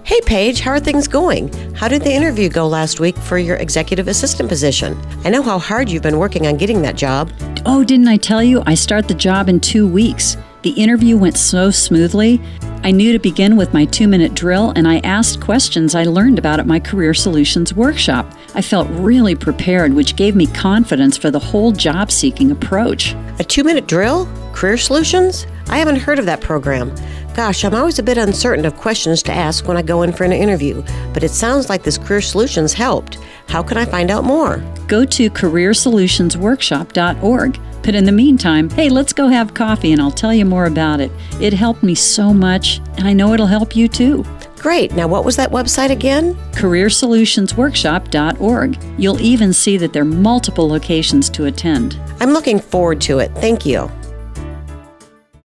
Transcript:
Hey Paige, how are things going? How did the interview go last week for your executive assistant position? I know how hard you've been working on getting that job. Oh, didn't I tell you? I start the job in 2 weeks. The interview went so smoothly. I knew to begin with my 2-minute drill, and I asked questions I learned about at my Career Solutions workshop. I felt really prepared, which gave me confidence for the whole job-seeking approach. A 2-minute drill? Career Solutions? I haven't heard of that program. Gosh, I'm always a bit uncertain of questions to ask when I go in for an interview, but it sounds like this Career Solutions helped. How can I find out more? Go to careersolutionsworkshop.org. But in the meantime, hey, let's go have coffee and I'll tell you more about it. It helped me so much, and I know it'll help you too. Great. Now, what was that website again? careersolutionsworkshop.org. You'll even see that there are multiple locations to attend. I'm looking forward to it. Thank you.